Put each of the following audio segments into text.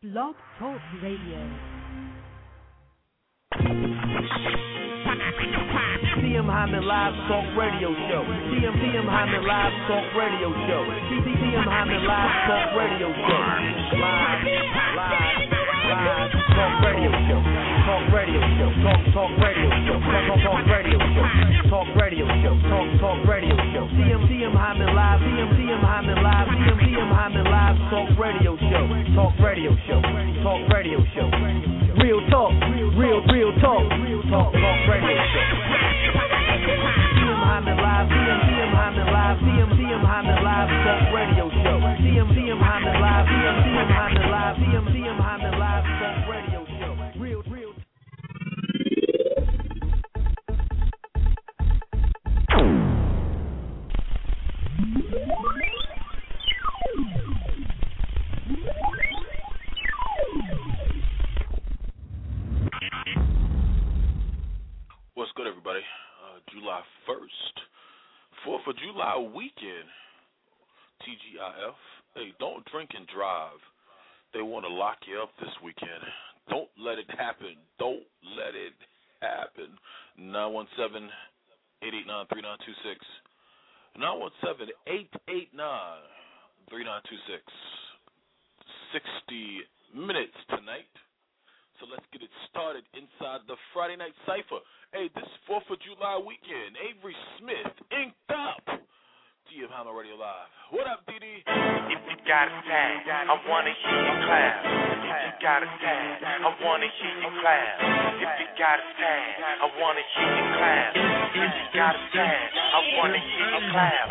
Blog Talk Radio. TM Hyman Live Talk Radio Show. TM Hyman Live Talk Radio Show. TM Hyman Live Talk Radio Show. Live Talk Radio Show. Talk Radio Show. Talk Radio Show. Talk Radio Show. Talk Radio Show. Talk Radio Show. TM Hyman Live. TM Hyman Live. TM Hyman Live Talk Radio Show. Talk Radio Show. Talk Radio Show. Real talk. Real talk. Talk Radio Show. TM Hyman Live. TM Hyman Live. TM Hyman Live Talk Radio Show. TM Hyman Live. TM Hyman Live. TM Hyman Live Talk Radio Show. Real. What's good, everybody? July 1st, 4th of July weekend, TGIF. Hey, don't drink and drive. They want to lock you up this weekend. Don't let it happen. Don't let it happen. 917-889-3926. 917-889-3926. 60 minutes tonight. So let's get it started inside the Friday Night Cypher. Hey, this 4th of July weekend, Avery Smith, inked up. TM Hyman Radio Live. What up, DD? If you got a tag, I want to hear you clap. If you got a tag, I want to hear you clap. If you got a tag, I want to hear you clap. If you got a tag, I want to hear you clap.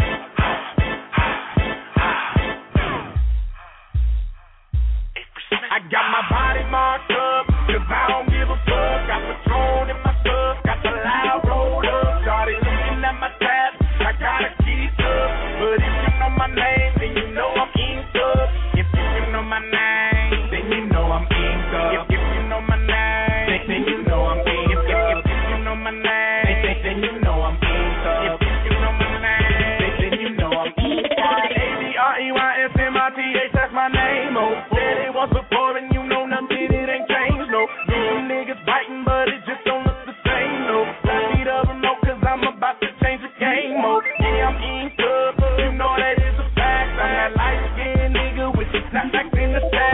I got my body marked up, 'cause I don't give a fuck. Got Patron in my stuff, got the loud rolled up. Started looking at my tab, I gotta keep up. But if you know my name, then you know I'm inked up. If you know my name, then you know I'm inked up. If you know my name, then you know I'm inked up. If you know my name, then you know I'm inked up. If you know my name, then you know I'm inked up. ADREYSMITH, that's my name. Oh, said it once before and you know nothing, it ain't changed, no. Some niggas biting, but it just don't look the same, no. I need a remote, 'cause I'm about to change the game, oh. Yeah, I'm inked up, you know that is a fact. I'm that light-skinned nigga with the snapbacks in the sack.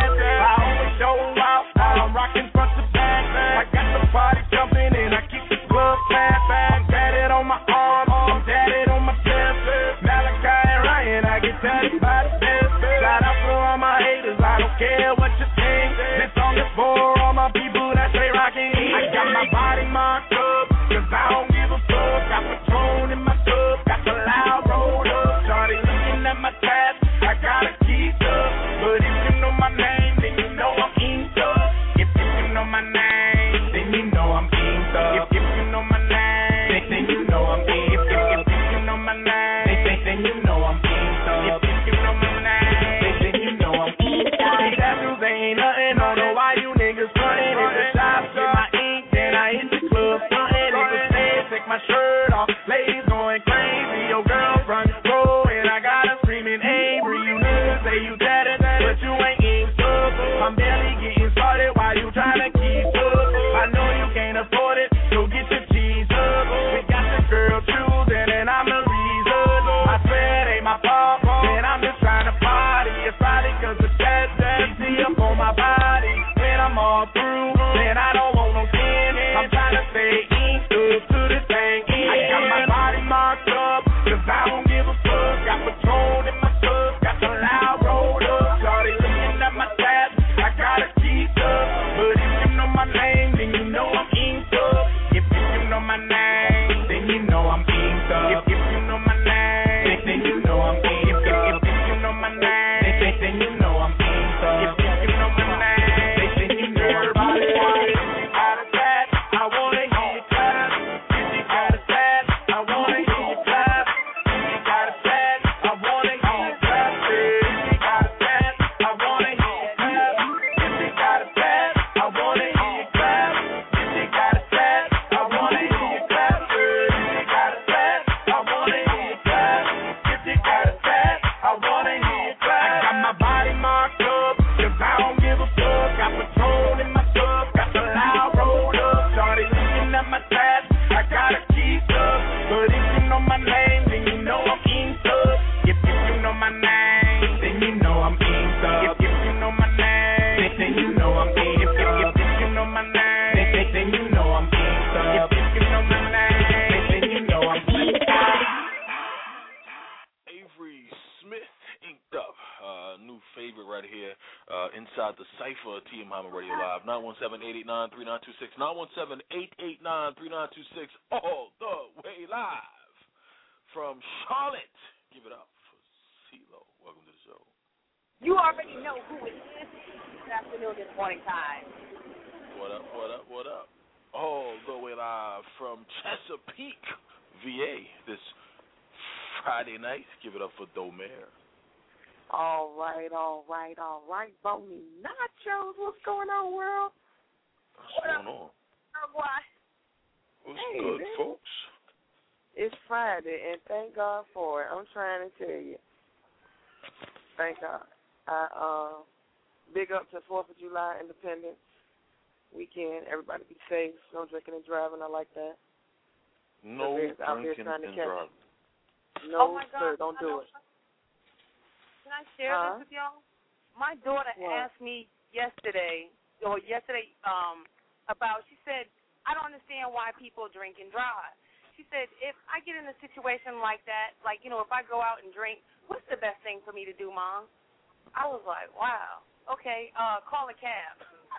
inside the Cypher, TM Hyman Radio Live, 917-889-3926, 917-889-3926, all the way live from Charlotte. Give it up for CeeLo. Welcome to the show. You already know who it is. This afternoon, this morning time. What up, what up, what up? All the way live from Chesapeake, VA, this Friday night. Give it up for Domer. All right, Boney Nachos. What's going on, world? What's going on? What's good, man. folks? It's Friday, and thank God for it. I'm trying to tell you. Thank God. Big up to 4th of July, Independence Weekend. Everybody be safe. No drinking and driving. I like that. No drinking and driving. No, oh my sir, God. don't do it. Can I share this with y'all? My daughter asked me yesterday, about, she said, I don't understand why people drink and drive. She said, if I get in a situation like that, like, you know, if I go out and drink, what's the best thing for me to do, Mom? I was like, wow, okay, call a cab.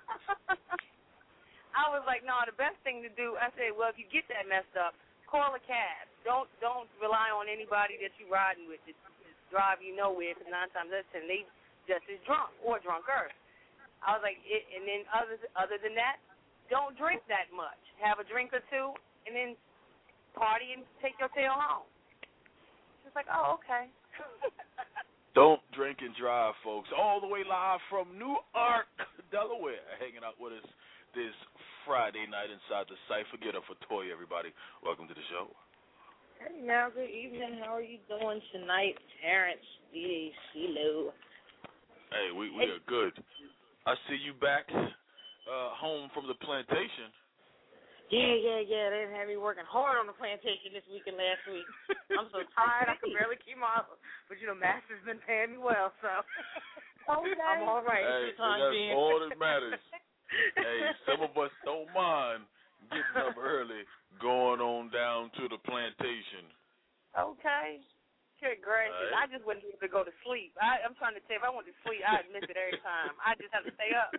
I was like, no, the best thing to do, I said, well, if you get that messed up, call a cab. Don't rely on anybody that you're riding with to drive you nowhere, because 9 times out of 10 they just as drunk or drunker. I was like, and then other than that, don't drink that much. Have a drink or two, and then party and take your tail home. She's like, oh, okay. Don't drink and drive, folks. All the way live from Newark, Delaware, hanging out with us this Friday night inside the Cypher. Get up for Toya, everybody. Welcome to the show. Hey, now, good evening. How are you doing tonight, Terrence, D.D., CeeLo? Hey, we are good. I see you back home from the plantation. Yeah. They had me working hard on the plantation this week and last week. I'm so tired I can barely keep my up. But, you know, Master's been paying me well, so Okay. I'm all right. Hey, that's all that matters. Hey, some of us don't mind getting up early, going on down to the plantation. Okay. Good gracious. Right. I just wouldn't be able to go to sleep. I'm trying to tell you, if I went to sleep, I'd miss it every time. I just have to stay up.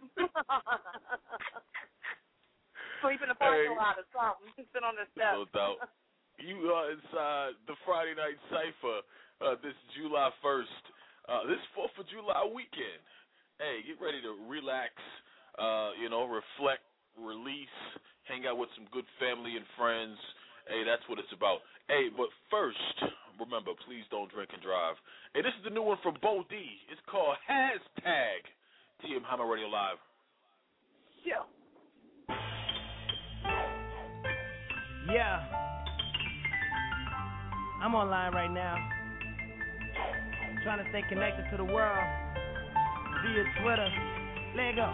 Sleep in the parking lot or something. Sit on the steps. No doubt. You are inside the Friday Night Cypher this July 1st, this 4th of July weekend. Hey, get ready to relax, reflect, release, hang out with some good family and friends. Hey, that's what it's about. Hey, but first, remember, please don't drink and drive. Hey, this is the new one from Bo D. It's called Hashtag TM Hyman Radio Live. Yeah. Yeah. I'm online right now. Trying to stay connected to the world via Twitter. Lego.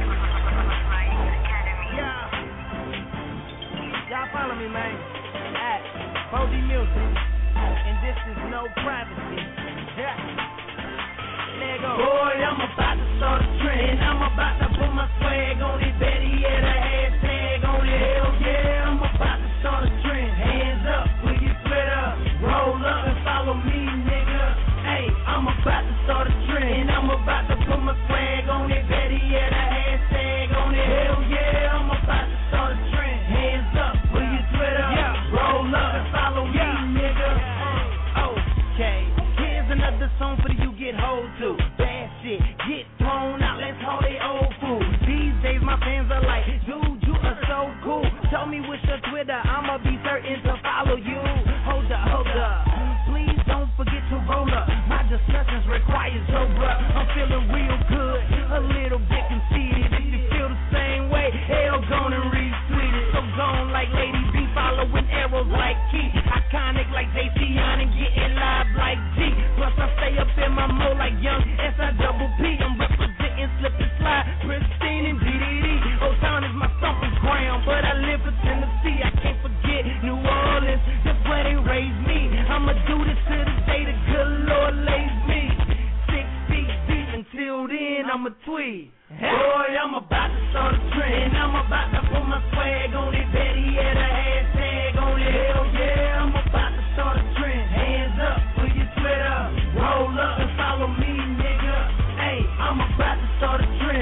Yeah. Y'all follow me, man. At Bodie Music. And this is no privacy. Yeah. Lego. Boy, I'm about to start a trend. I'm about to put my swag on it. Better yet, a hashtag on it. Hell yeah, I'm about to start a trend. Hands up with your Twitter. Roll up and follow me, nigga. Hey, I'm about to start a trend. I'm about to put my swag on it. Better yet, a hashtag on it. Hell yeah, I'm about to start a trend. Hands up with your Twitter. Roll up and follow me, nigga. Okay, here's another song for you get hold to. Bad shit, get thrown out. Let's hold they old food. These days my fans are like, dude, you are so cool. Tell me what's your Twitter, I'ma be certain to follow you. Hold up, please don't forget to roll up. My discussions require your bruh. I'm feeling real good, a little bit conceited. If you feel the same way, hell, gone and retweet it. So gone like Lady B, following arrows like Key. Iconic like JC and getting live like G. Plus I stay up in my mode like Young S-I-double-P. I'm representing Slip and Slide, Pristine and DDD. Old Town is my stomping ground, but I live for Tennessee. I can't forget New Orleans, that's where they raised me. I'ma do this to the day the good Lord lays me. 6 feet deep, until then I'ma tweet. Boy, I'm about to start a trend. I'm about to put my swag on it. Better yet, a hashtag on it. Hell yeah, I'm about to start a trend. Hands up with your Twitter. Roll up and follow me, nigga. Hey, I'm about to start a trend.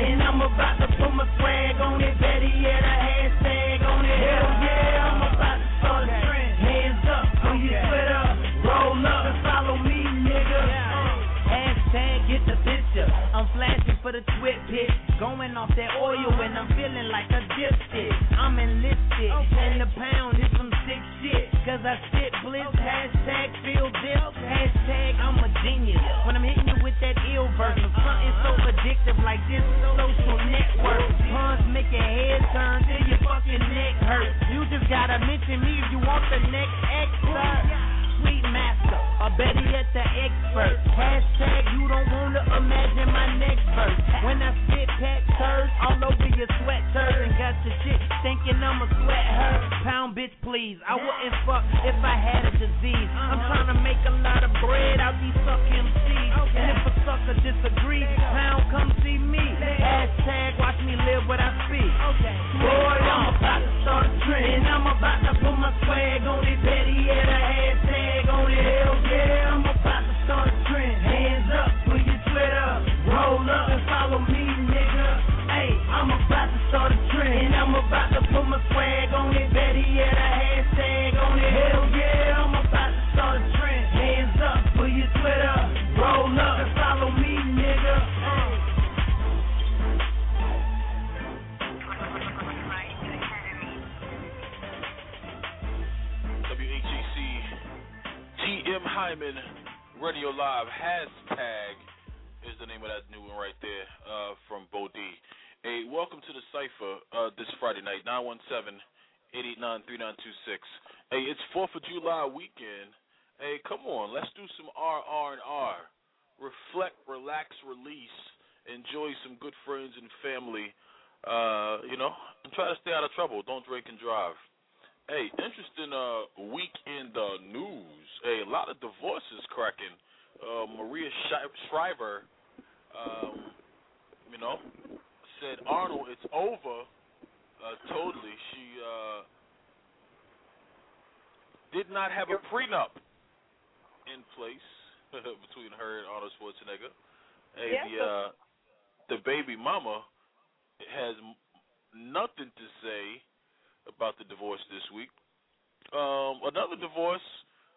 trend. I'm about to put my swag on it, better yet a hashtag on it. Hell yeah, I'm about to start a trend. Hands up, on your Twitter, roll up and follow me, nigga. Hashtag get the picture. I'm flashing for the twit pic, going off that oil and I'm feeling like a dipstick. I'm enlisted, and the pound is some sick shit. Cause I sit bliss, hashtag feel this, hashtag I'm a genius. When I'm hitting you with that ill verse, something so addictive like this social network. Puns make your head turn till your fucking neck hurt. You just gotta mention me if you want the next expert. Sweet master, or better yet the expert. Hashtag you don't wanna imagine my next verse. When I spit pack turds all over your sweatshirts and got your shit thinking I'ma sweat her. Pound bitch please, I wouldn't fuck if I had a disease. I'm trying to make a lot of bread out these suck MCs. And if a sucker disagrees, pound come see me. Hashtag watch me live what I speak. Boy, I'm about to start a trend. I'm about to put my swag on it, better yet a hashtag on it. Hell yeah, I'm about to start a trend. Hands up, put your Twitter, roll up and follow me, nigga. Hey, I'm about to start a trend. I'm about to put my swag on it, better yet a hashtag on it. Hell yeah, I'm about to start a trend. Hands up, put your Twitter, roll up and follow me, nigga. WHEC TM Hyman Radio Live hashtag is the name of that new one right there from Bo D. Hey, welcome to the Cypher this Friday night, 917-889-3926. Hey, it's 4th of July weekend. Hey, come on, let's do some R&R. Reflect, relax, release, enjoy some good friends and family, and try to stay out of trouble. Don't drink and drive. Hey, interesting week in the news. Hey, a lot of divorces cracking. Maria Shriver, said, Arnold, it's over. Totally. She did not have a prenup in place between her and Arnold Schwarzenegger. Hey, the baby mama has nothing to say about the divorce this week. Another divorce,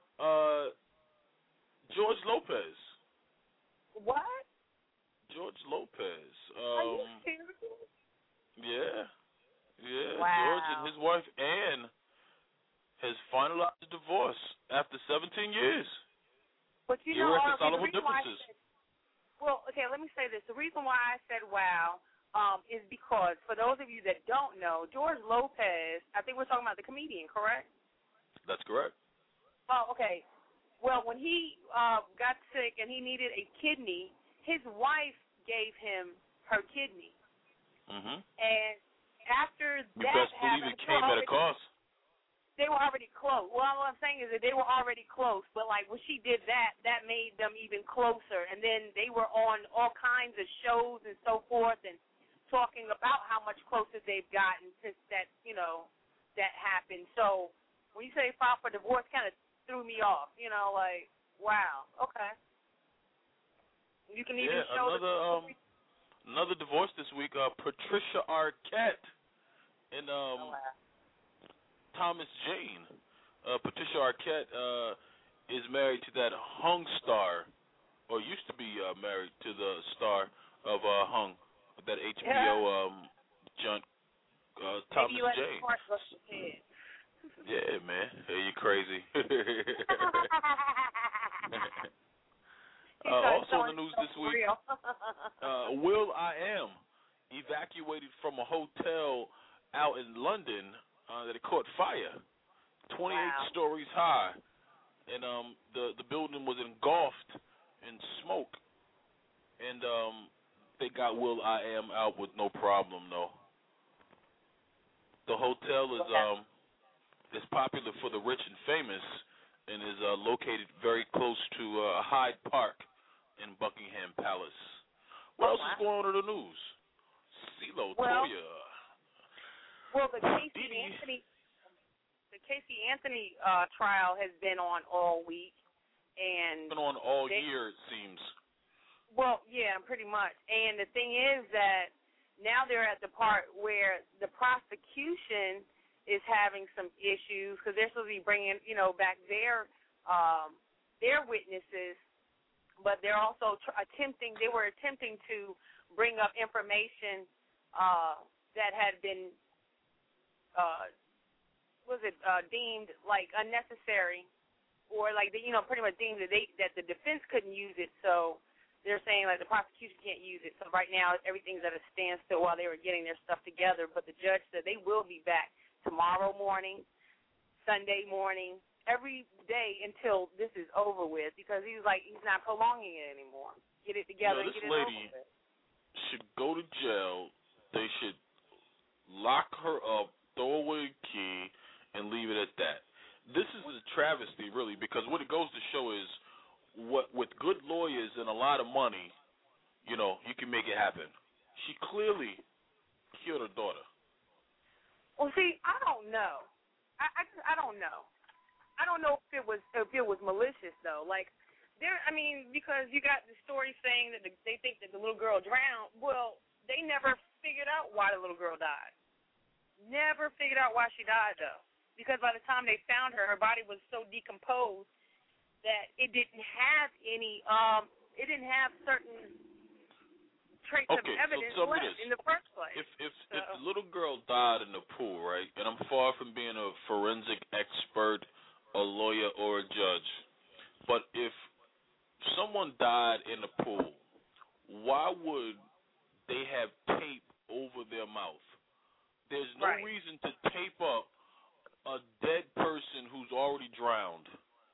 George Lopez. What? George Lopez. Are you serious? Yeah. Wow. George and his wife Anne has finalized the divorce after 17 years. But you know, irreconcilable differences. Let me say this. The reason why I said wow is because, for those of you that don't know, George Lopez, I think we're talking about the comedian, correct? That's correct. Oh, okay. Well, when he got sick and he needed a kidney, his wife gave him her kidney. Mm-hmm. And after you that best believe it came at a cost. They were already close. Well, what I'm saying is that they were already close, but like when she did that, that made them even closer. And then they were on all kinds of shows and so forth and talking about how much closer they've gotten since that, that happened. So when you say file for divorce, kind of threw me off, like, wow, okay. You can even show another divorce this week, Patricia Arquette and Thomas Jane. Patricia Arquette is married to that Hung star, or used to be married to the star of Hung, that HBO joint, Thomas Jane. Yeah, man. Hey, you crazy. Also in the news this week, will.i.am evacuated from a hotel out in London that it caught fire, 28 stories high, and the building was engulfed in smoke, and they got will.i.am out with no problem, though. The hotel is popular for the rich and famous, and is located very close to Hyde Park in Buckingham Palace. What else is going on in the news? CeeLo, Toya. Well, the Casey Anthony trial has been on all week, and been on all year, it seems. Well, yeah, pretty much. And the thing is that now they're at the part where the prosecution is having some issues because they're supposed to be bringing, back their witnesses, but they're also attempting to bring up information that had been deemed like unnecessary, or like pretty much deemed that the defense couldn't use it. So they're saying like the prosecution can't use it. So right now everything's at a standstill while they were getting their stuff together. But the judge said they will be back tomorrow morning, Sunday morning, every day until this is over with, because he's not prolonging it anymore. Get it together and get it over with. This lady should go to jail. They should lock her up, throw away the key, and leave it at that. This is a travesty, really, because what it goes to show is with good lawyers and a lot of money, you can make it happen. She clearly killed her daughter. Well, see, I don't know. I don't know. I don't know if it was malicious though. Like because you got the story saying that they think that the little girl drowned. Well, they never figured out why the little girl died. Never figured out why she died though, because by the time they found her, her body was so decomposed that it didn't have any. It didn't have certain traits of evidence left in the first place. If the little girl died in the pool, right, and I'm far from being a forensic expert, a lawyer, or a judge, but if someone died in the pool, why would they have tape over their mouth? There's no reason to tape up a dead person who's already drowned.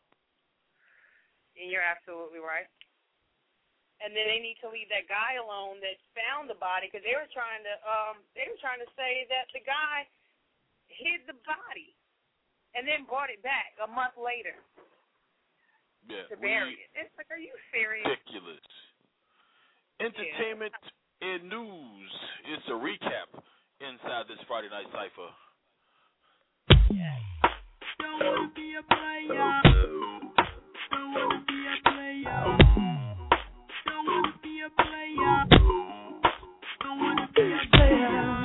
And you're absolutely right. And then they need to leave that guy alone that found the body, because they were trying to say that the guy hid the body and then brought it back a month later to bury it. It's like, are you serious? Ridiculous. Entertainment and news. It's a recap inside this Friday Night Cypher. Don't wanna be a player. Don't wanna be a player. Don't wanna be a player. Don't wanna be a player.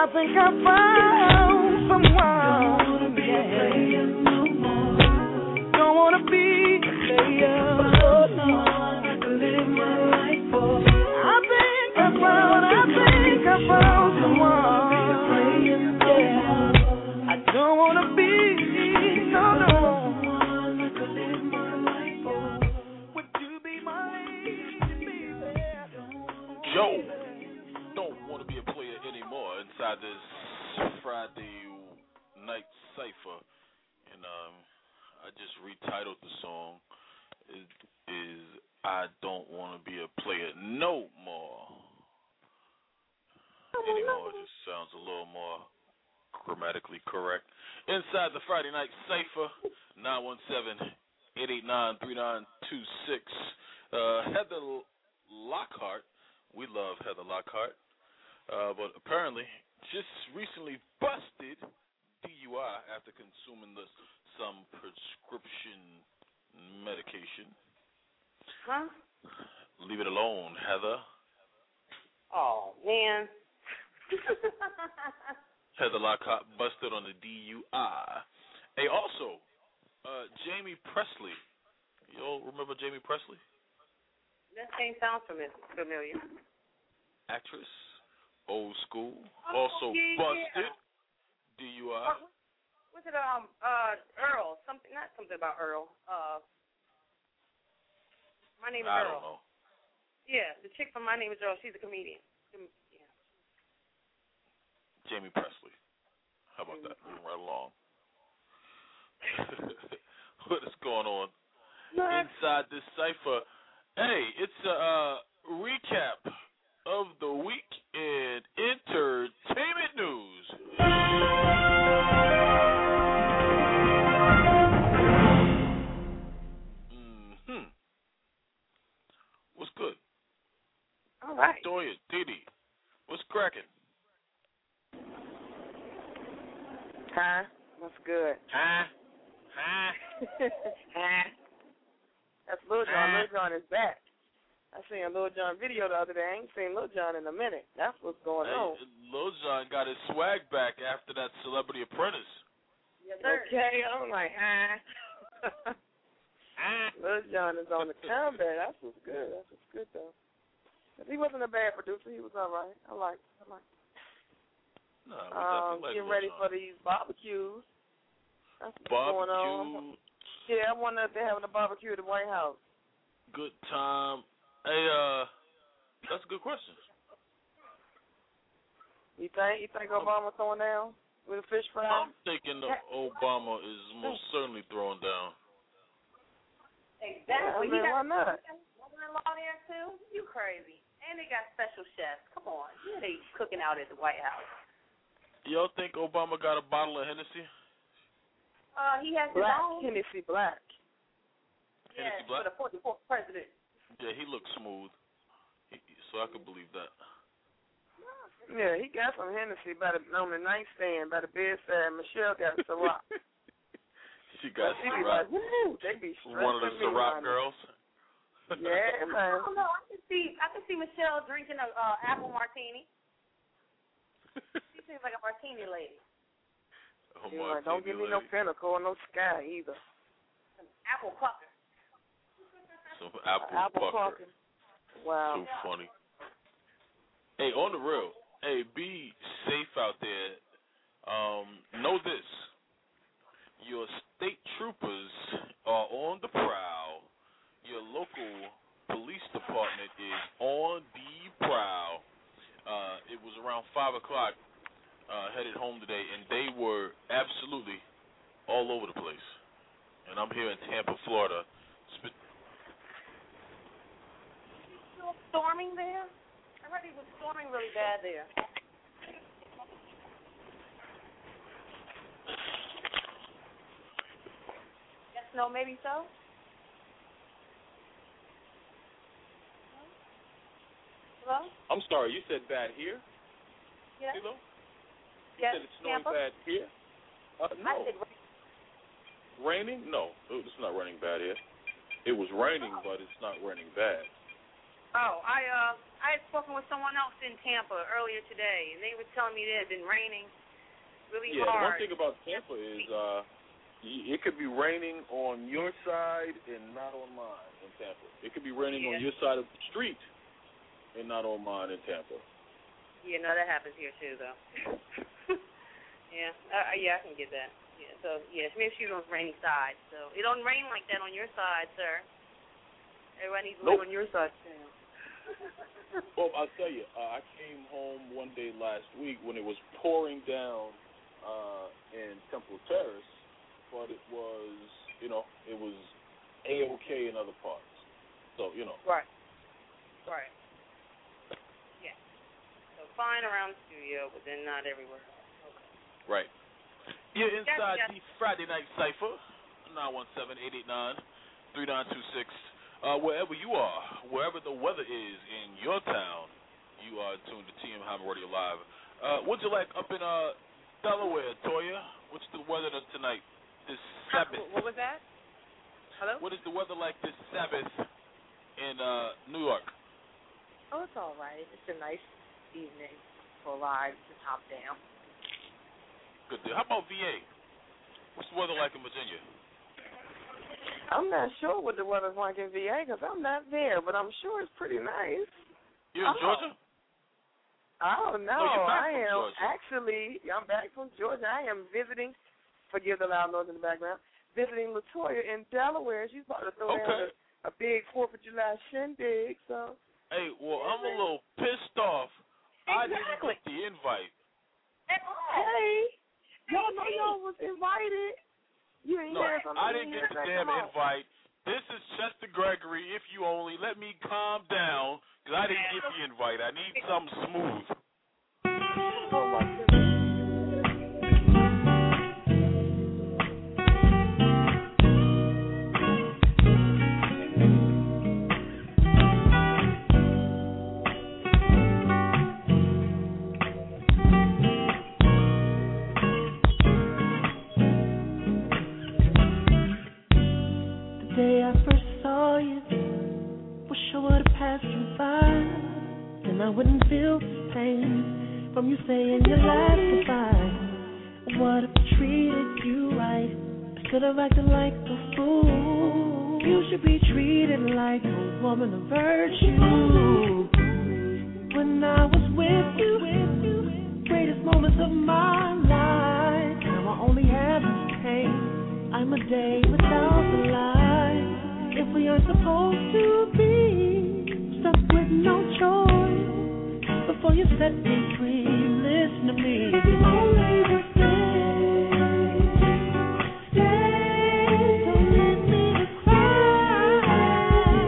think I found someone. Don't wanna be a player. I can live my life for. I think I found someone. Yeah. I don't wanna be no. Would you be my lady, baby? Joe don't want to be a player anymore inside this Friday night cipher, and I just retitled the song. It is I don't want to be a player no more. Anymore just sounds a little more grammatically correct. Inside the Friday night cipher, 917-889-3926. Heather Lockhart. We love Heather Lockhart. But apparently just recently busted DUI after consuming some prescription medication. Huh? Leave it alone, Heather. Oh, man. Heather Lockhart busted on the DUI. Hey, also, Jamie Presley. You all remember Jamie Presley? That name sounds familiar. Actress, old school, also busted. DUI. What's it? Earl. Something, not something about Earl. My Name is I Earl. don't know. Yeah, the chick from My Name is Earl. She's a comedian. Yeah. Jamie Presley. How about that? Moving right along. What is going on inside this cipher? Hey, it's a recap of the week in entertainment news. What's good? All right. Toya, Didi, what's cracking? Huh? What's good? Huh? That's Lil Jon. Lil Jon is back. I seen a Lil Jon video the other day. I ain't seen Lil Jon in a minute. That's what's going on. Lil Jon got his swag back after that Celebrity Apprentice. Yes, sir. Okay, I'm like, Lil Jon is on the comeback. That's what's good. That's what's good, though. He wasn't a bad producer. He was all right. I like. No, we definitely like getting Lil ready Jon. for these barbecues. That's what's going on. Yeah, I wonder if they're having a barbecue at the White House. Good time. Hey, that's a good question. You think Obama's throwing down with a fish fry? I'm thinking that Obama is most certainly throwing down. Exactly. Yeah, why not? Mother-in-law there too? You crazy? And they got special chefs. Come on, yeah, they cooking out at the White House. Y'all think Obama got a bottle of Hennessy? He has his Black. own. Hennessy Black. Yeah, Hennessy Black? for the 44th president. Yeah, he looks smooth, so I could believe that. Yeah, he got some Hennessy on the nightstand by the bedside. Michelle got Ciroc. She got She be Ciroc. like, woo, they be stressing One of the me Ciroc on it. girls. Yeah, I man. don't know. I can see Michelle drinking a apple martini. She seems like a martini lady. Like, don't give me no Pinnacle or no Sky either. Apple pucker. Some apple pucker. Wow. So funny. Hey, on the real. Hey, be safe out there. Know this. Your state troopers are on the prowl. Your local police department is on the prowl. It was around 5 o'clock, headed home today, and they were absolutely all over the place. And I'm here in Tampa, Florida. Still storming there? I heard it was storming really bad there. Yes, no, maybe so. Hello? I'm sorry, you said bad here? Yes. Hello? You Yes, said it's snowing Tampa? bad here? No. I said Raining? No, it's not raining bad here. It was raining, but it's not raining bad. Oh, I had spoken with someone else in Tampa earlier today, and they were telling me it had been raining really hard. Yeah, the one thing about Tampa is it could be raining on your side and not on mine in Tampa. It could be raining on your side of the street and not on mine in Tampa. Yeah, no, that happens here too, though. Yeah, I can get that. Yeah, so maybe she's on the rainy side. So it don't rain like that on your side, sir. Everybody needs to live on your side too. Well, I'll tell you, I came home one day last week when it was pouring down in Temple Terrace, but it was, it was A-OK in other parts. So, Right. Yeah. So fine around the studio, but then not everywhere else. Okay. Right. You're inside the Friday Night Cypher, 917-889-3926. Wherever you are, wherever the weather is in your town, you are tuned to TM Hyman Radio Live. What's it like up in Delaware, Toya? What's the weather tonight, this Sabbath? What was that? Hello? What is the weather like this Sabbath in New York? Oh, it's all right. It's a nice evening for a ride to top down. Good deal. How about VA? What's the weather like in Virginia? I'm not sure what the weather's like in VA because I'm not there, but I'm sure it's pretty nice. You in Georgia? Oh, no. No, you're back I from am Georgia. actually, I'm back from Georgia. I am visiting, forgive the loud noise in the background, visiting LaToya in Delaware. She's about to throw down a big 4th of July shindig, so. Hey, well, I'm a little pissed off. I didn't get the invite. Hey, y'all know y'all was invited. You ain't I didn't get the damn invite. This is Chester Gregory. If you only let me calm down, because I didn't get the invite. I need something smooth. Oh, my goodness. I wouldn't feel this pain from you saying your last goodbye. What if I treated you right instead of acting like a fool? You should be treated like a woman of virtue. When I was with you, greatest moments of my life. Now I only have this pain. I'm a day without the light. If we are supposed to be stuck with no choice. Before you set me free, listen to me. If you only would stay, don't let me cry.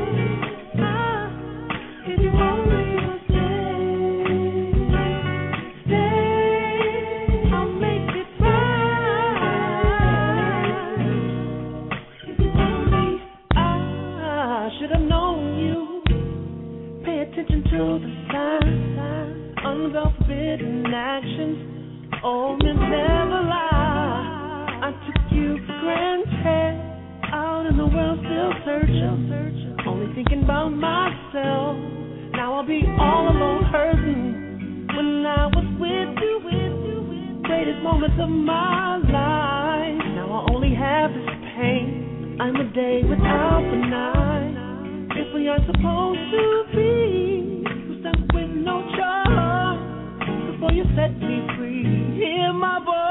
If you only would stay, I'll make you cry. If you only, I should have known you. Pay attention to the signs. Unveil forbidden actions, men never lie. I took you for granted, out in the world still searching, only thinking about myself. Now I'll be all alone hurting. When I was with you, greatest moments of my life. Now I only have this pain. I'm a day without the night. If we are supposed to be, we're stuck with no choice. Before you set me free, hear my voice.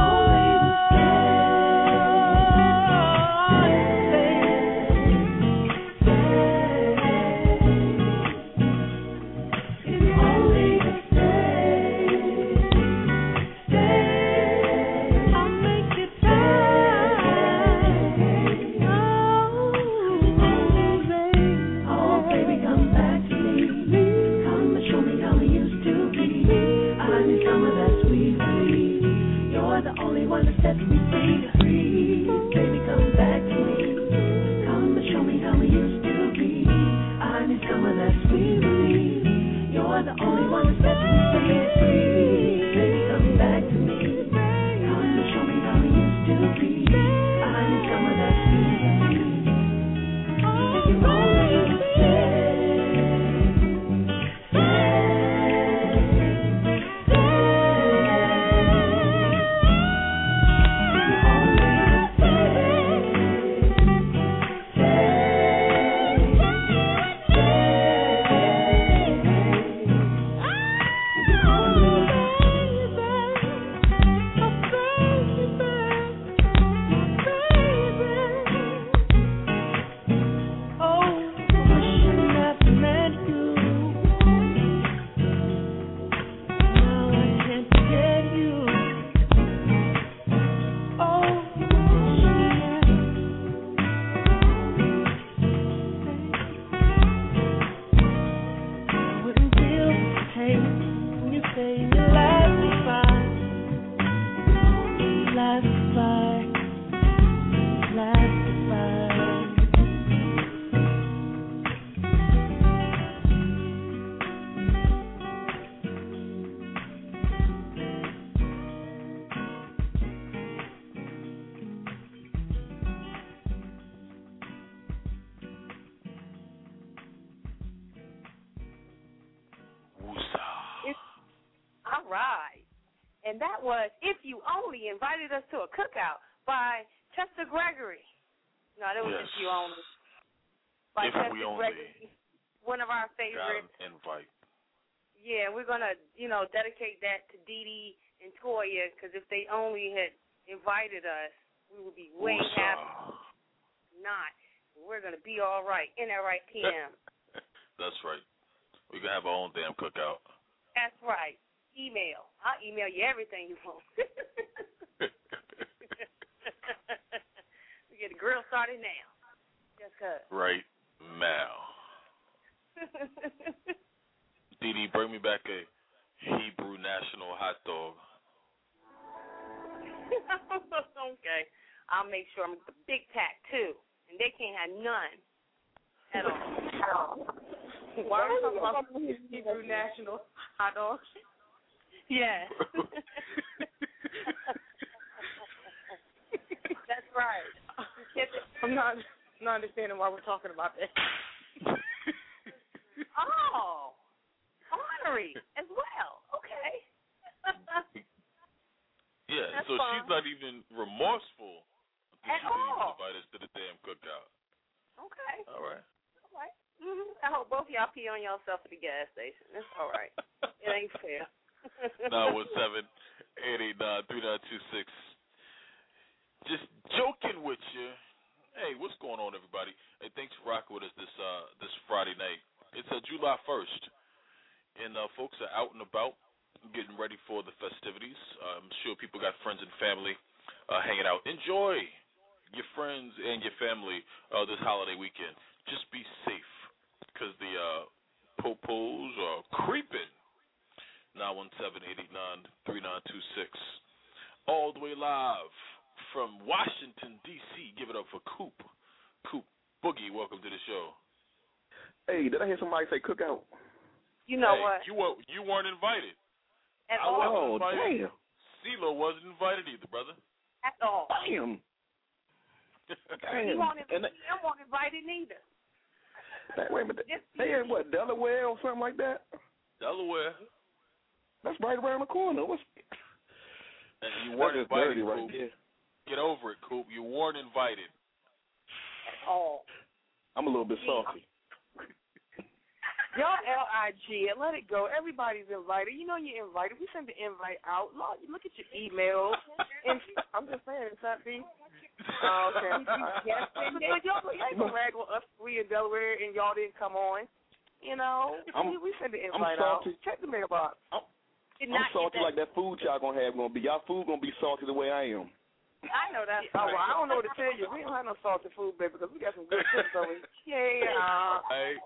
If you only stay, I'll make it oh, baby, come back to me. Come and show me how we used to be. I need someone that's sweet. You're the only one that sets me free. Baby, come back to me. Come and show me how we used to be. I need someone that's sweet. You're the only one that sets me free. Baby, come back to me. Come and show me how we used to be. I need someone that's sweet. If you only stay. ride. And that was If You Only invited us to a cookout by Chester Gregory. No, that was If You Only. By If Chester We Only. Gregory. One of our favorites. Got an invite. Yeah, we're going to, dedicate that to Dee Dee and Toya, because if they only had invited us, we would be way happy. Not. We're going to be all right. NRI PM. That's right. We can have our own damn cookout. That's right. Email. I'll email you everything you want. We get the grill started now. Just cuz. Right now. Dee Dee, bring me back a Hebrew national hot dog. Okay. I'll make sure I'm the Big Tac, too. And they can't have none at all. Why are we talking about Hebrew national hot dogs? Yeah. That's right. I'm not understanding why we're talking about this. Oh. Honorary as well. Okay. Yeah, That's so fun. she's not even remorseful that At she didn't all. invite us to the damn cookout. Okay. All right. All right. Mm-hmm. I hope both of y'all pee on yourself at the gas station. That's all right. It ain't fair. 917-889-3926. Just joking with you. Hey, what's going on, everybody? Hey, thanks for rocking with us this Friday night. It's July 1st, and folks are out and about getting ready for the festivities. I'm sure people got friends and family hanging out. Enjoy your friends and your family this holiday weekend. Just be safe, because the popos are creeping. 917-889-3926. All the way live from Washington, D.C. Give it up for Coop. Coop Boogie, welcome to the show. Hey, did I hear somebody say cookout? You know hey, what? You weren't invited. At I all. wasn't invited. Damn. CeeLo wasn't invited either, brother. At all. Damn. He won't invited neither. Wait a minute. They in what, Delaware or something like that? Delaware. That's right around the corner. And you weren't invited, dirty Coop. right there. Get over it, Coop. You weren't invited. At all. I'm a little bit salty. Y'all LIG it. Let it go. Everybody's invited. You know you're invited. We send the invite out. Look at your emails. And I'm just saying, it's not me. Oh, okay. Yes, y'all ain't gonna rag on us. We in Delaware and y'all didn't come on. You know, we send the invite out. Check the mailbox. I'm salty like that food y'all gonna have gonna be. Y'all food gonna be salty the way I am. I know that. Oh, well, I don't know what to tell you. We don't have no salty food, baby, because we got some good chips over here. Yeah. Hey.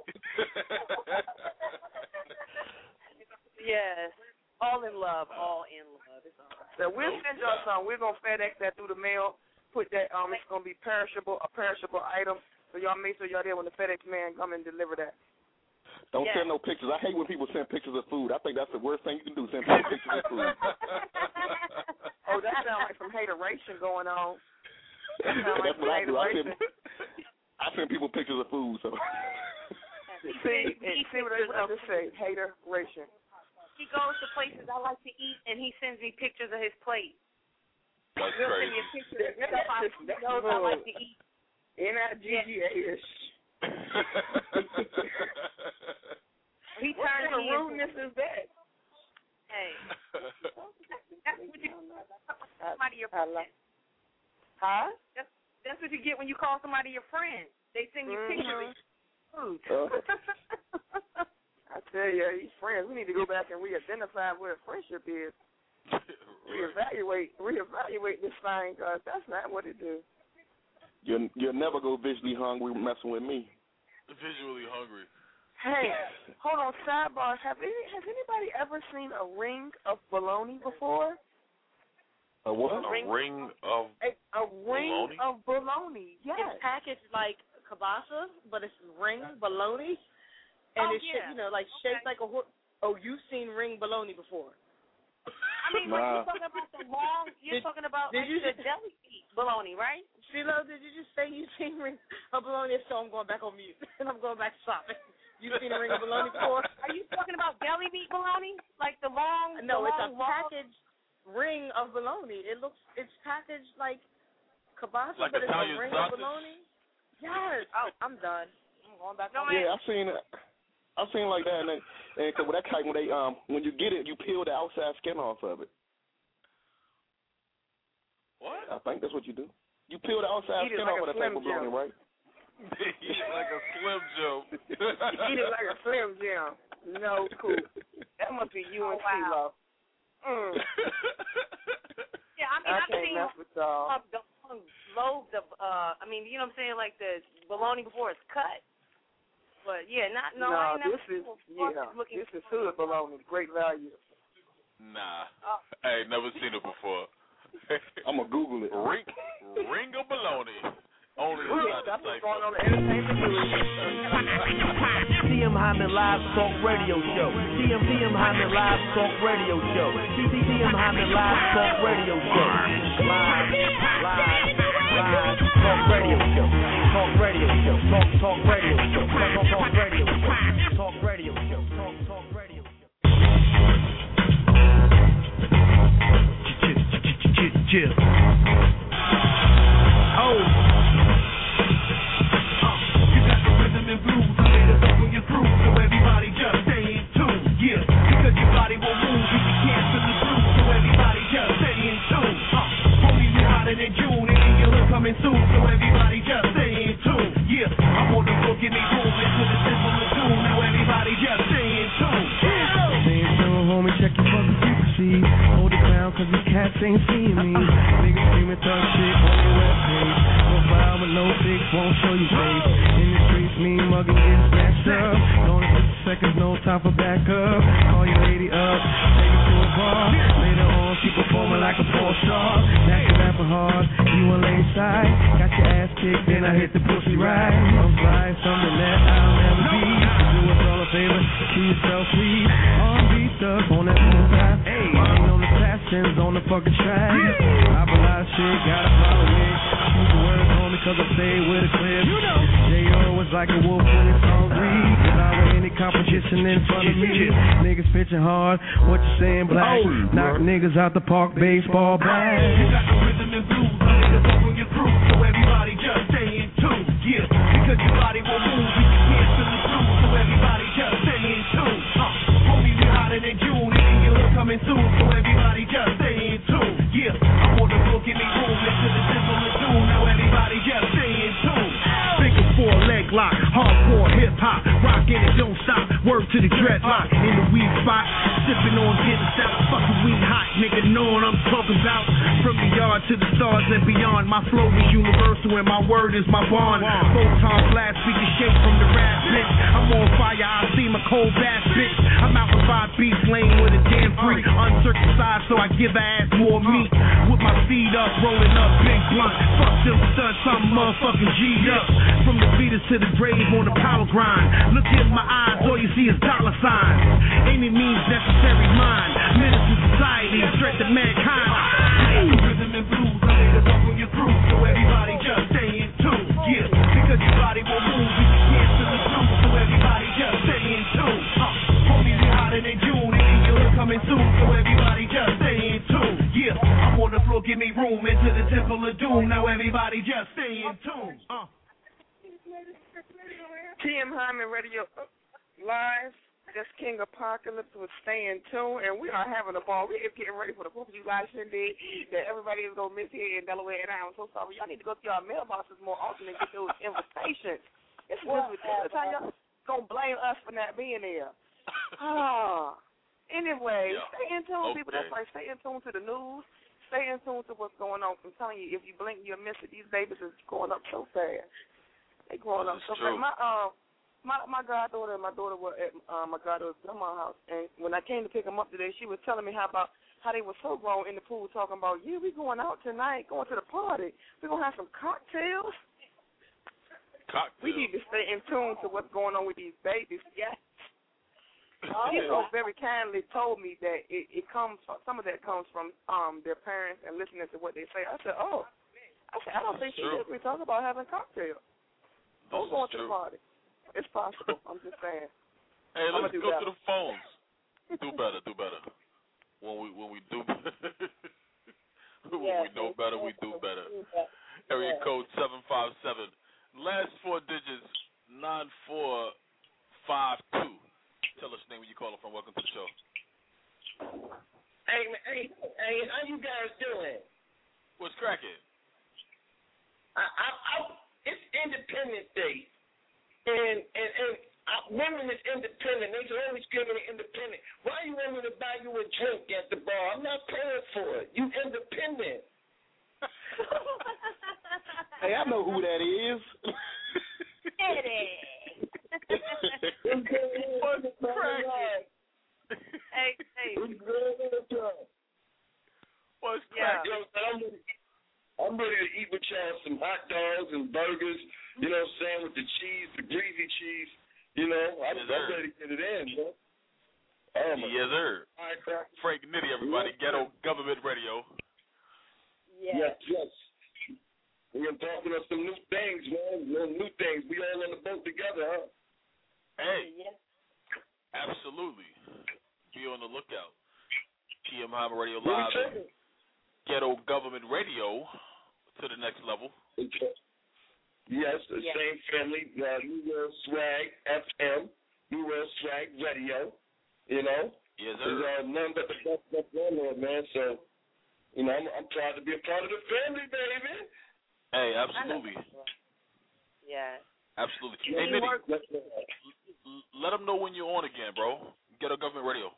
Yes. All in love. All in love. It's all right. So we'll send y'all some. We're gonna FedEx that through the mail. Put that it's gonna be a perishable item. So y'all make sure y'all there when the FedEx man come and deliver that. Don't send no pictures. I hate when people send pictures of food. I think that's the worst thing you can do, send people pictures of food. Oh, that sounds like some hateration going on. That's what I do. I send people pictures of food. So see what I just say, hateration. He goes to places I like to eat, and he sends me pictures of his plate. That's He'll crazy. send me a picture of stuff he knows I like to eat. NIGGA-ish. He turns What me rudeness is that? Hey. That's what you somebody your friend. Huh? That's what you get when you call somebody your friend. They send you pictures of food. I tell you, these friends, we need to go back and re-identify what a friendship is. Reevaluate this thing, because that's not what it do. You'll never go visually hungry messing with me. Visually hungry. Hey, hold on, sidebar. Has anybody ever seen a ring of bologna before? A what? A ring of ring of bologna. Yes. It's packaged like kielbasa, but it's ring bologna, and it's like shaped like a horse. Oh, you've seen ring bologna before? I mean, but you're talking about the long. You're talking about the deli meat bologna, right? CeeLo, did you just say you've seen ring of bologna? So I'm going back on mute, and I'm going back shopping. You've seen a ring of bologna before? Are you talking about deli meat bologna? Like the long? No, the it's a long packaged ring of bologna. It's packaged like kielbasa, Like but it's a Italian ring sausage? of bologna. Yes. Oh, I'm done. I'm going back on. Yeah, I've seen like that, and cause with that kind, when you get it, you peel the outside skin off of it. What? I think that's what you do. You peel the outside Eat it skin like off a of that type Slim of bologna, Jim. right? Eat it like a Slim Jim. Eat it like a Slim Jim. No, cool. That must be you and CeeLo. Yeah, I mean, I I've can't seen mess with y'all. the long loaves of, I mean, you know what I'm saying, like the bologna before it's cut. But yeah, I ain't never looking. This is hood bologna, great value. Nah, I ain't never seen it before. I'm gonna Google it. Ring of bologna. Only That's what's going on in the entertainment news. TM Hyman Live Talk Radio Show. TM Hyman Live Talk Radio Show. TM Hyman Live Talk Radio Show. Live Talk Radio Show. Talk Radio Show. Talk Radio Show. Talk Radio Show. Talk Radio Show. Talk Radio Show. Chill. Oh. You got the rhythm and blues, I made us up on your groove, so everybody just stay in tune, yeah. Because your body won't move if you can't feel the groove, so everybody just stay in tune. Homie, we're hotter than June, and your hood coming soon, so everybody just stay in tune, yeah. I'm on the floor, give me room into the simple of doom, now everybody just stay in tune. Stay in tune, homie, check your fucking frequency. Hold it down, cause these cats ain't seeing me. Niggas screaming thug shit on your webpage. Profile with no pics, won't show you face. In the streets, me mugging, getting snatched up. Going in 50 seconds, no time for backup. Call your lady up, take her to a bar. Later on, she performing like a porn star. Now she rapping hard, you on lane side. Got your ass kicked, then I hit the pussy right. I'm flying something that I'll never be. Do us all a favor, keep yourself please. On beat up on that moon side. Mind on the passions on the fucking track. I have a lot of shit, gotta follow it. Choose the words on me, cause I stay with a clip. You know, J.O. was like a wolf when it's hungry. Without any competition in front of me. Niggas pitching hard, what you saying, black? Knock niggas out the park, baseball bat. You got the rhythm and blues, I made us up on your crew, so everybody just stay in tune, yeah. Because your body won't move if you can't feel the groove, so everybody just stay in tune. Homie, we hotter than June, and your hood coming soon, so everybody just stay in tune, yeah. I'm on the floor, give me room, into the simple of doom, now everybody just stay in tune. Figure 4 leg lock, hardcore hip hop, rockin' it don't stop, word to the dreadlock, in the weed spot, sipping on getting stout, fucking weed hot, nigga know what I'm talking about. From the yard to the stars and beyond, my flow is universal and my word is my bond. Photon blast, speaking shake from the rap bitch. I'm on fire, I see my cold bass bitch. I'm out for 5 beats, lane with a damn freak, uncircumcised, so I give her ass more meat. With my feet up, rolling up, big blunt. Fuck them stunts, I'm motherfucking G'd up. From the beaters to the grave on the power grind. Look in my eyes, all you see is dollar signs. Any means necessary, mine. Menace to society, threat to mankind. Rhythm and blues, I made us up on your crew, so everybody just stay in tune, yeah. Because your body won't move if you can't feel the groove, so everybody just stay in tune. Homie, we hotter than June, and your hood coming soon, so everybody just stay in tune, yeah. I'm on the floor, give me room into the temple of doom, now everybody just stay in tune. TM Hyman Radio Live. This King Apocalypse was staying tuned, and we are having a ball. We are getting ready for the 4th of July shindig that everybody is going to miss here in Delaware, and I am so sorry. Y'all need to go to your mailboxes more often and get those invitations. This is just ridiculous. How y'all going to blame us for not being there? Anyway, stay in tune, people. That's right. Stay in tune to the news. Stay in tune to what's going on. I'm telling you, if you blink, you'll miss it. These babies is growing up so fast. They growing up so fast. My goddaughter and my daughter were at my goddaughter's grandma's house, and when I came to pick them up today, she was telling me how they were so grown in the pool, talking about, yeah, we going out tonight, going to the party. We're going to have some cocktails. We need to stay in tune to what's going on with these babies. Yes. She so very kindly told me that it comes from, some of that comes from their parents and listening to what they say. I said, I don't think she is. We talk about having cocktails. Don't go to the party. It's possible. I'm just saying. Hey, let's go better. to the phones. Do better. When we do when we know better, we do better. Area code 757. Last 4 digits 9452. Tell us your name, where you calling from. Welcome to the show. Hey, how you guys doing? What's cracking? It's Independence Day, and women is independent. They should always give me independent. Why you want me to buy you a drink at the bar? I'm not paying for it. You independent. Hey, I know who that is. It is. What's cracking? Hey. What's Yeah. cracking? I'm ready to eat with y'all some hot dogs and burgers, you know what I'm saying, with the cheese, the greasy cheese. You know, I'm ready to get it in, bro. Yes, sir. Right, Frank Nitty, everybody. Ghetto Government Radio. Yes. We're talking about some new things, man. New things. We all on the boat together, huh? Hey. Absolutely. Be on the lookout. TM Hyman Radio Live. Ghetto Government Radio to the next level. Yes, the same family. New World Swag FM, New World Swag Radio. You know. Yes, sir. There's none but the best stuff going on, man. So, you know, I'm proud to be a part of the family, baby. Hey, absolutely. Yeah. Absolutely. Hey, Nitty, let them know when you're on again, bro. Ghetto Government Radio.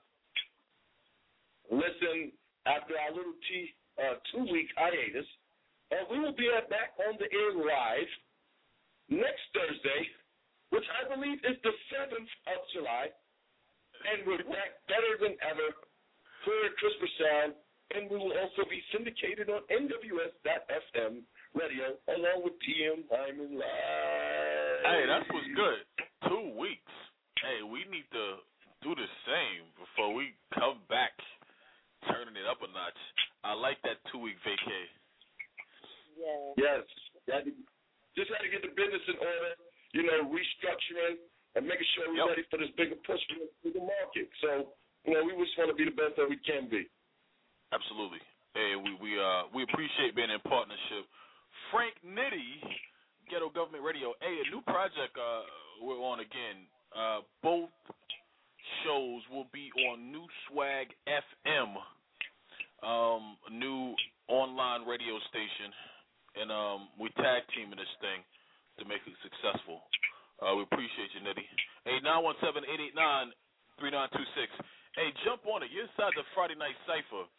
Listen, after our little 2-week hiatus, we will be back on the air live next Thursday, which I believe is the 7th of July, and we're back better than ever, clear, crisper sound, and we will also be syndicated on NWS.FM radio along with TM Hyman Live. Hey, that's what's good. 2 weeks. Hey, we need to do the same before we come back, turning it up a notch. I like that 2-week vacay. Yeah. Yes. Just had to get the business in order, you know, restructuring and making sure we're ready for this bigger push for the market. So, you know, we just want to be the best that we can be. Absolutely. Hey, we appreciate being in partnership. Frank Nitty, Ghetto Government Radio. Hey, a new project we're on again. Both shows will be on New Swag FM, a new online radio station, and we tag teaming this thing to make it successful. We appreciate you, Nitty. Hey, 917-889-3926. Hey, jump on it. You're inside the Friday Night Cypher.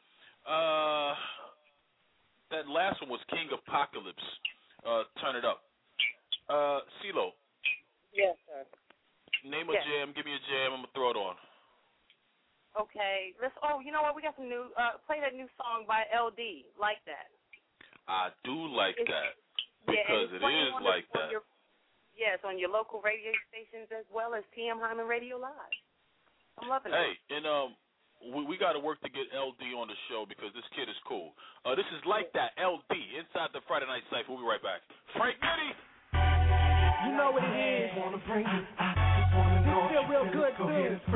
That last one was King Apocalypse. Turn it up. CeeLo. Yes, sir. Name a jam. Give me a jam. I'm going to throw it on. Okay. You know what? We got some new, play that new song by LD. Like that. I do like that. Because it is like that. Yes, on your local radio stations as well as TM Hyman Radio Live. I'm loving it. Hey, and we got to work to get LD on the show because this kid is cool. This is Like That, LD, inside the Friday Night Cypher. We'll be right back. Frank Nitty. You know what it is. This feel real good, too.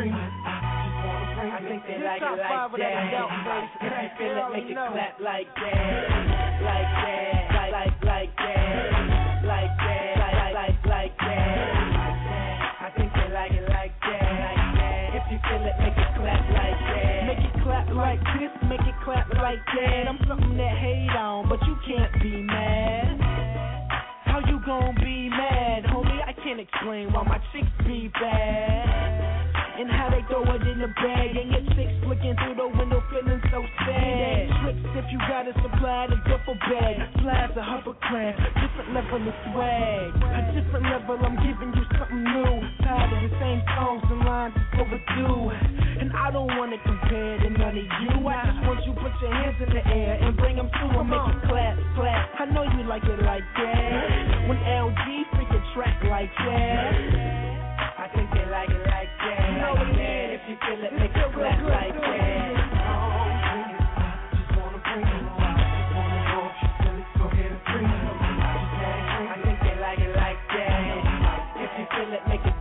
I think they like it like that. If you feel it, make it clap like that. Like that. Like that. Like that. Like that. I think they like it like that. If you feel it, make it clap like that. Make it clap like this, make it clap like that. I'm something that hate on, but you can't be mad. How you gon' be mad, homie? I can't explain why my chicks be bad. And how they throw it in the bag and get chicks looking through the window feeling so sad. Tricks if you gotta supply the duffel bag. Flies a hovercraft, different level of swag. A different level, I'm giving you something new. Tired of the same songs and lines it's overdue. And I don't wanna compare to none of you. I just want you to put your hands in the air and bring them to and make it clap, clap. I know you like it like that. When LG freak a track like that. I think they like it like that. You know what it is. If you feel it, make it clap like that. Just wanna bring it on. Just wanna know if you feel it, go ahead and bring it on. I think they like it like that. If you feel it, make it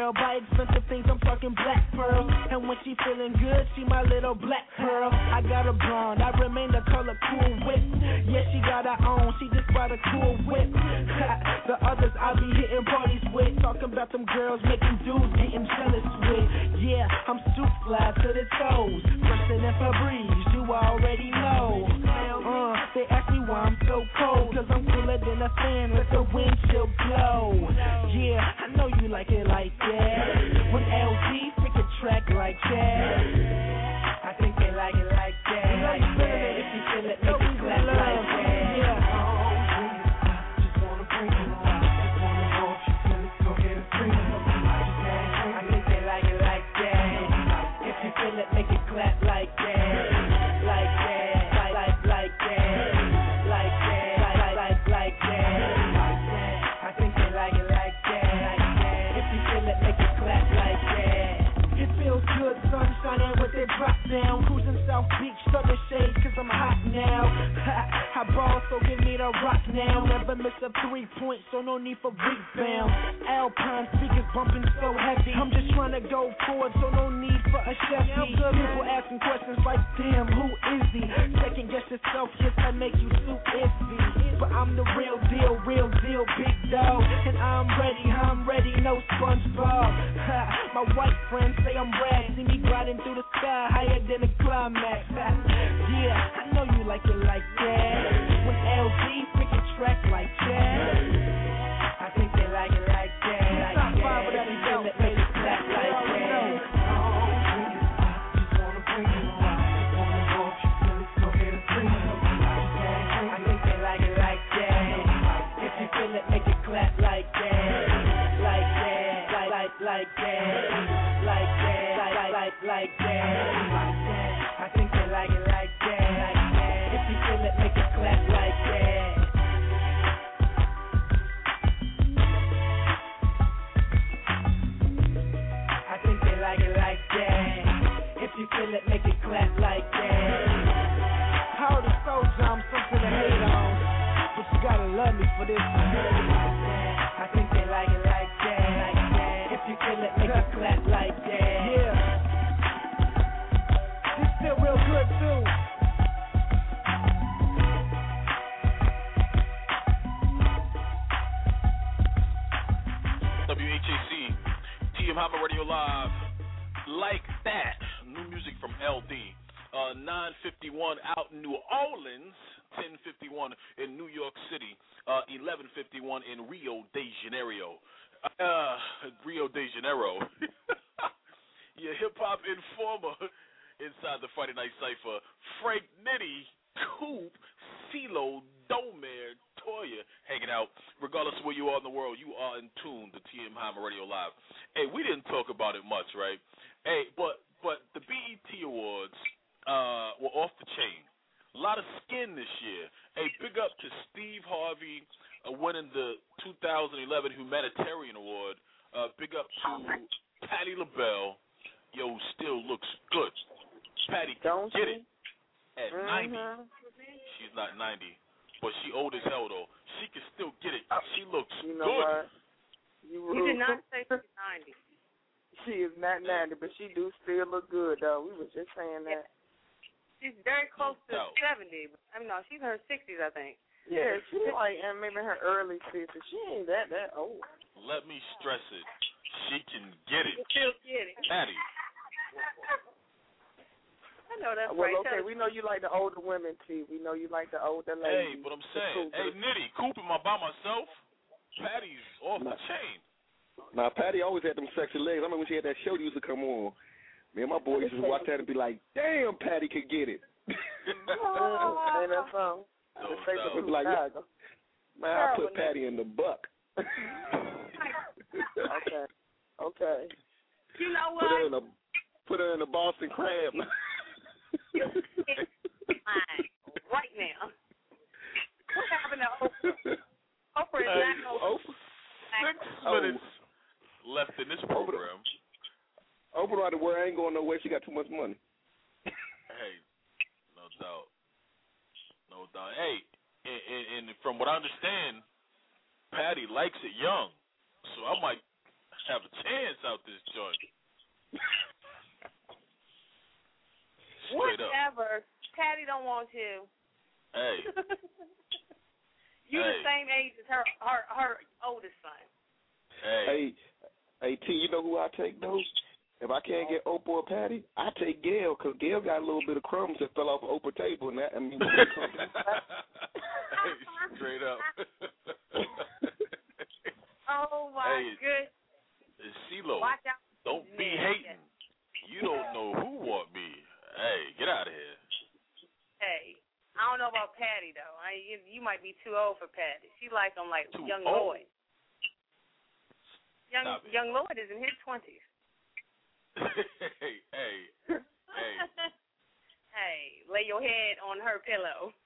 girl. Buy expensive things, I'm talking black pearl. And when she feeling good, she my little black pearl. I got a blonde, I remain the color Cool Whip. Yeah, she got her own, she just bought a Cool Whip. The others I be hitting parties with, talking about them girls making dudes getting jealous with. Yeah, I'm soup fly to the toes, fresher than Febreze, you already know. They ask me why I'm so cold, cause I'm cooler than a fan, let the wind chill blow. Yeah, I know you like it like that. When LG pick a track like that, I think they like it like that. Like that. If you feel it, make it clap like that. Yeah. Just wanna bring it on. Just wanna know if you feel it, go get a free. I think they like it like that. If you feel it, make it clap like that. Like that. Like that. Like that. Like that. I think they like it like that. If you feel it, make it clap like that. It feels good, sun shining with it drop down. Cruising South Beach, southern shade, cause I'm hot now. I ball, so give me the rock now. Never miss a 3-point, so no need for rebound. Alpine speakers bumping so heavy. I'm just trying to go forward, so no need for a Chevy. People asking questions like, damn, who is he? Second guess yourself, yes, I make you too iffy. But I'm the real deal, big dog. And I'm ready, no SpongeBob. My white friends say I'm rad. See me gliding through the sky, higher than a climax. Yeah, I know you like it like that. When LG pick a track like that, I think they like it like that. Like that. If you feel it, make it clap like that. Just wanna bring it on. Just wanna know if you feel it, go get a free. I think they like it like that. If you feel it, make it clap like that. Like that. Like that. Like that. Like that. I think they like it like that. If you feel it, make it clap like that. I think they like it like that. If you feel it, make it clap like that. How the soldier, I'm something to hate on, but you gotta love me for this one. I think they like it like that. If you feel it, make it clap like that. Yeah. This feel real good too. WHAC, TM Hama Radio Live, like that. New music from LD. 9:51 out in New Orleans, 10:51 in New York City, 11:51 in Rio de Janeiro. Rio de Janeiro. Your hip-hop informer inside the Friday Night Cypher, Frank Nitty, Coop, CeeLo, Domer, Toya, hanging out. Regardless of where you are in the world, you are in tune to TM Hama Radio Live. Hey, we didn't talk about it much, right? Hey, but the BET Awards were off the chain. A lot of skin this year. Hey, big up to Steve Harvey winning the 2011 Humanitarian Award. Big up to Patti LaBelle. Yo, still looks good. Patti can get it at 90. She's not 90, but she old as hell, though. She can still get it. She looks you know good. What? You did not say she's 90. She is not 90, but she do still look good, though. We was just saying that. She's very close to 70. I mean, no, she's in her 60s, I think. Yeah, she's like maybe in her early 60s. She ain't that old. Let me stress it. She can get it. Still get it. Patti. I know that's well, right. Okay, we know you like the older women, T. We know you like the older ladies. Hey, but I'm saying, hey, Nitty, Coop, am I by myself? Patty's off the chain. Now, Patti always had them sexy legs. I remember when she had that show that used to come on. Me and my boys used to watch that and be like, damn, Patti could get it. Ain't that song? It was like, man, I put Patti in the buck. Okay. You know what? Put her in the Boston Crab. Right now. What happened to Oprah? Oprah is not Oprah. 6 minutes left in this program. Oprah right where I ain't going nowhere. She got too much money. Hey, no doubt. Hey, and from what I understand, Patti likes it young. So I might have a chance out this joint. Straight Whatever. up. Patty don't want you. Hey. You the same age as her oldest son. Hey, T, you know who I take though? If I can't get Oprah or Patty, I take Gail, because Gail got a little bit of crumbs that fell off the Oprah table, and that, I mean, straight up. Oh my goodness. CeeLo, Watch out. don't be hating. You don't know who want me. Hey, get out of here. Hey, I don't know about Patty though. You might be too old for Patty. She like them like Too young old? Lloyd. Young Lloyd is in his 20s. Hey. Hey, lay your head on her pillow.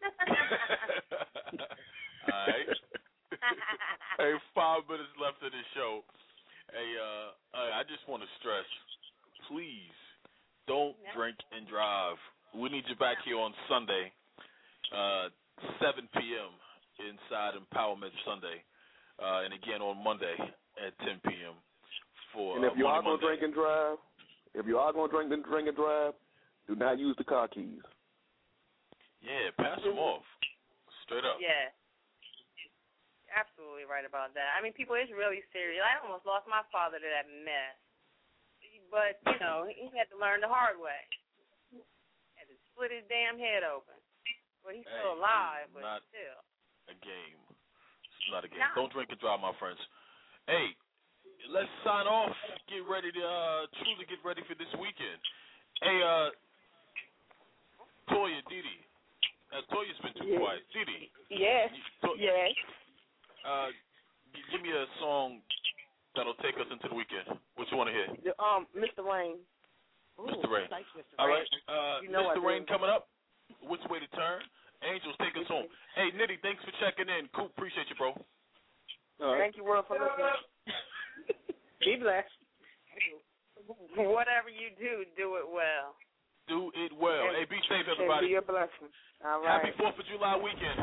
All right. Hey, 5 minutes left of the show. Hey, I just want to stress, please don't drink and drive. We need you back here on Sunday, 7 p.m. inside Empowerment Sunday, and again on Monday at 10 p.m. for and if you are going to drink and drive, do not use the car keys. Yeah, pass them off. Straight up. Yeah. Absolutely right about that. I mean, people is really serious. I almost lost my father to that mess. But, you know, he had to learn the hard way. Had to split his damn head open. Well, he's still alive, but not still. A game. It's not a game. Nah. Don't drink and drive, my friends. Hey, let's sign off. Get ready to truly get ready for this weekend. Hey, Toya, Didi. Toya's been too quiet. Didi. Yes. Yes. Give me a song that'll take us into the weekend. What you want to hear? Mr. Rain. Mr. Rain. Like Mr. All right. You know Mr. Rain coming up. Which way to turn? Angels, take us home. Hey, Nitty, thanks for checking in. Cool. Appreciate you, bro. Thank you, world, for listening. Be blessed. Whatever you do, do it well. Do it well. And, hey, be safe, everybody. Be a blessing. All right. Happy 4th of July weekend.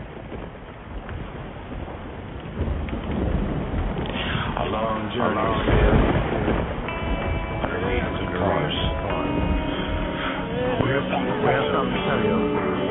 A long journey still, but it leads to cars. We have something to tell you.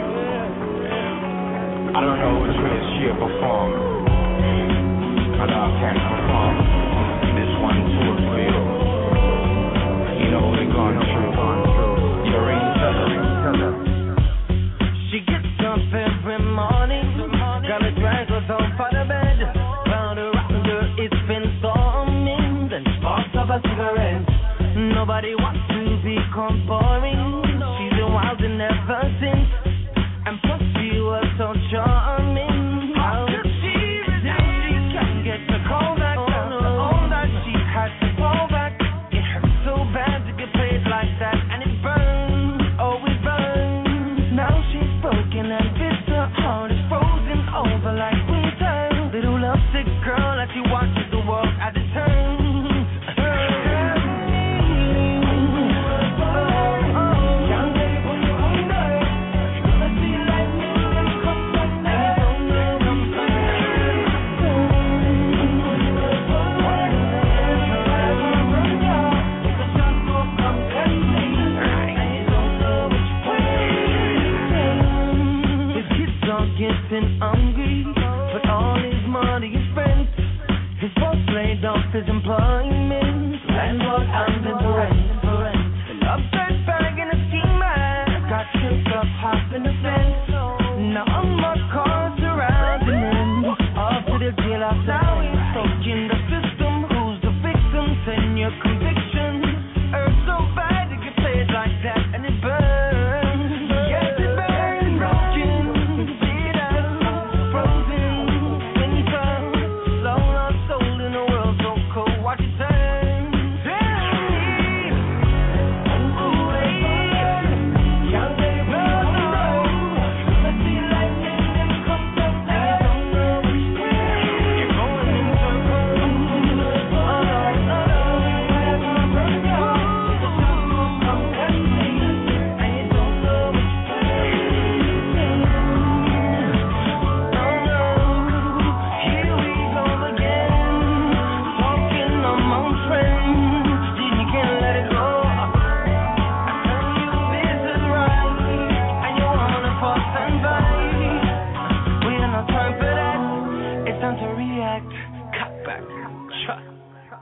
I don't know which way this year perform, but I can perform. This one too for you. You know we're going through. You're in together. She gets up every morning, gonna drag her down for the bed. Round around her it's been storming, then sparks of a cigarette. Nobody wants to become boring. She's been wild and ever since, and plus she was so charming. How could she resist? She can't get the call back after all that she had to fall back. It hurts so bad to get played like that, and it burns, oh it burns. Now she's broken and bitter, heart is frozen over like winter. Little lovesick girl as she watches the world as it turns.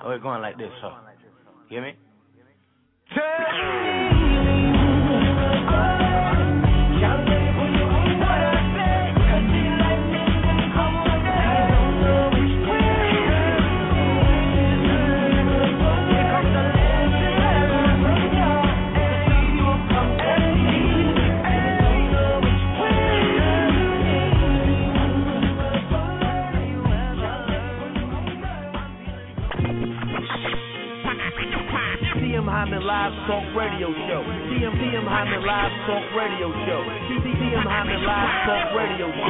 Oh, it's going like this, huh? Hear me? Hyman Live Talk Radio Show. TM Hyman Live Talk Radio Show. TM Hyman Live Talk Radio Show.